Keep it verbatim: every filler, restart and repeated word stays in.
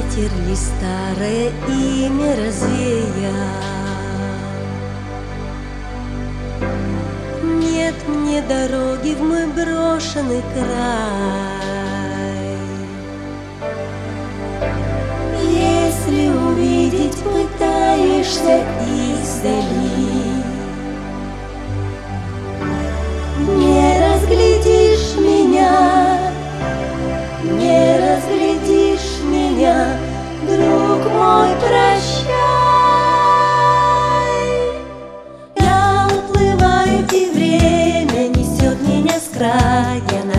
ветер ли старое имя развеял? Нет мне дороги в мой брошенный край. Если увидеть пытаешься издали, не разглядишь меня, не разглядишь меня, друг мой, прощай. Я уплываю, и время несет меня с края на